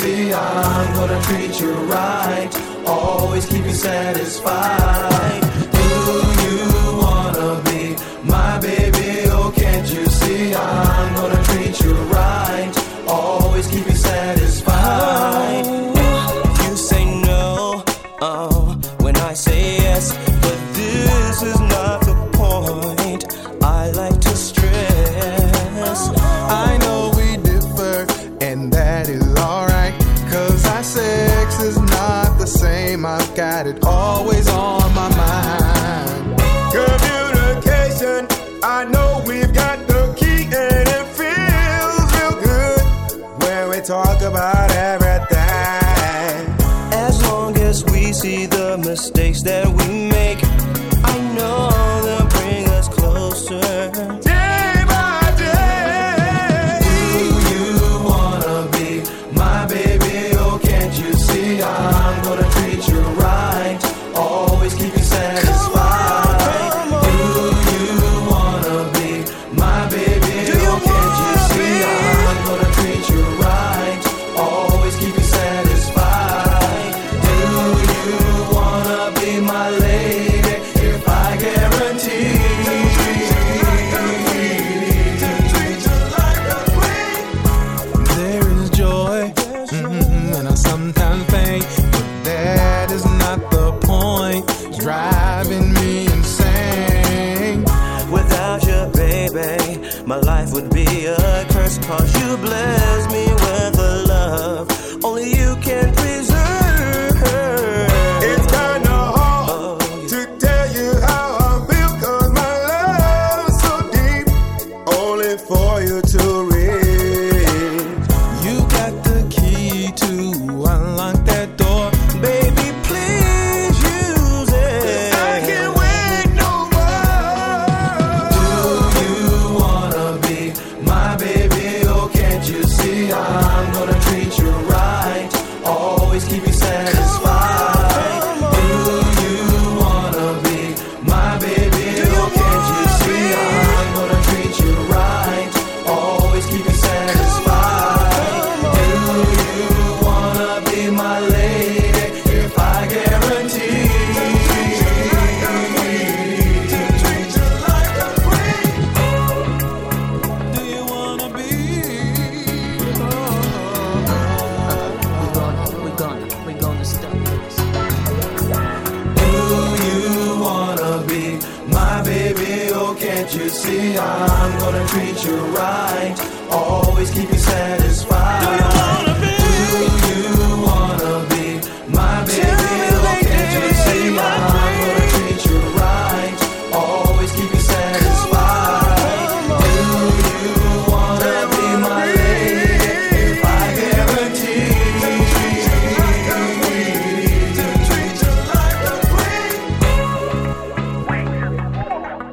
see I'm gonna treat you right, always keep you satisfied. Do you wanna be my baby? Oh, can't you see I'm gonna treat you right, always keep you satisfied. You say no, when I say yes, but this is not the point I like to stress. I know we differ, and that is alright, 'cause our sex is not the same. I've got it always on my mind. Communication, I know we've got the key, and it feels real good when we talk about everything. As long as we see the mistakes that we make, I know they'll bring us closer. Day by day. Do you wanna be my baby? Oh, can't you see I'm gonna treat you right, always keep you satisfied. Do you wanna be my baby? Oh, can't you see I'm gonna treat you right, always keep you satisfied. Do you wanna be my lady? If I guarantee There is joy, and I sometimes pain, but that is not the point. It's driving me insane. Without you, baby, my life would be a curse, 'cause you bless me with a love only you can preserve. It's kinda hard to tell you how I feel, 'cause my love is so deep, only for you to read. You got the key to unlock that door, Baby, please use it. I can't wait no more. Do you wanna be my baby? Oh, can't you see I'm gonna treat you right, always keep you satisfied. Do you wanna be my baby? Oh, can't you see I'm gonna treat you right, always keep you satisfied. Do you wanna be my lady? If I guarantee Do you wanna be? We're gonna stop this. Do you wanna be my baby? Oh, can't you see I'm gonna treat you right, always keep you satisfied.